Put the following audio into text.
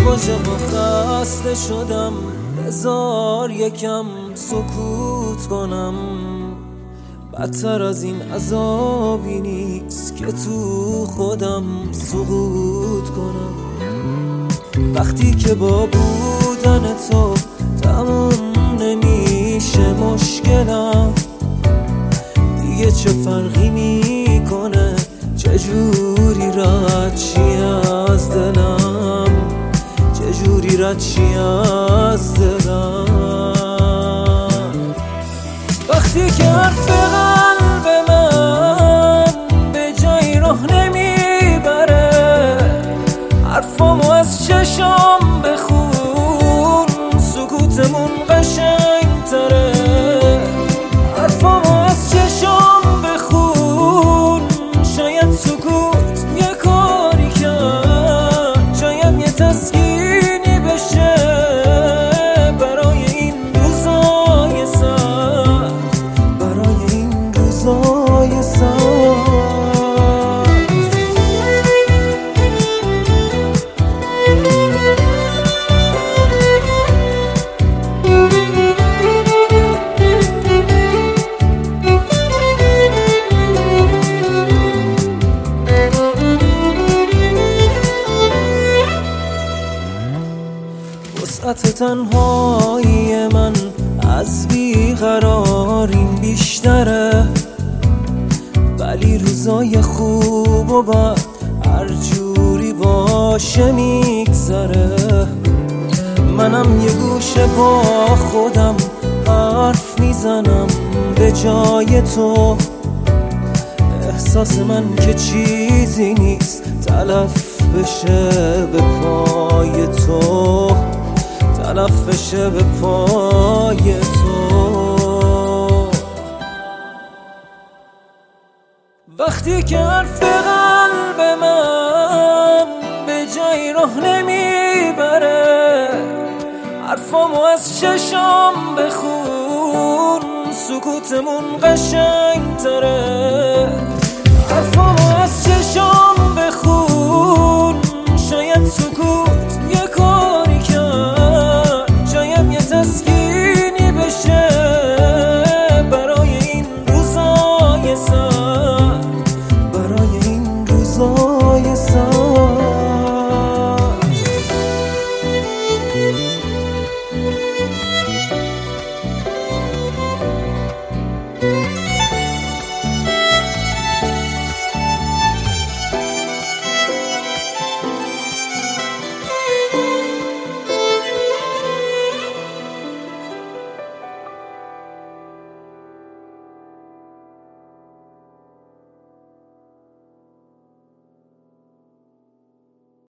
عاشق و خسته شدم، بذار یکم سکوت کنم. بدتر از این عذابی نیست که تو خودم سقوط کنم. وقتی که با بودن تو تموم نمیشه مشکلم، دیگه چه فرقی میکنه چجوری رد چی از دلم، چجوری رد چی از دلم. وقتی که حرف قلب من به جای راه نمیبره، حرفامو از چشام بخون سکوتمون قشنگ تره. حرفامو از چشام بخون، شاید سکوت یه کاری کرد، شاید یه تسکینی بشه برای این روزای سخت، برای این روزای سخت. وسعت تنهایی من از بیقراریم بیشتره، ولی روزای خوب و بد هر جوری باشه میگذره. منم یه گوشه با خودم حرف میزنم به جای تو. احساس من که چیزی نیست تلف بشه به پای تو، تلف بشه به پای تو. وقتی که حرف قلب من به جای راه نمیبره، حرفامو از چشام بخون سکوتمون قشنگ تره. حرفامو از چشام بخون،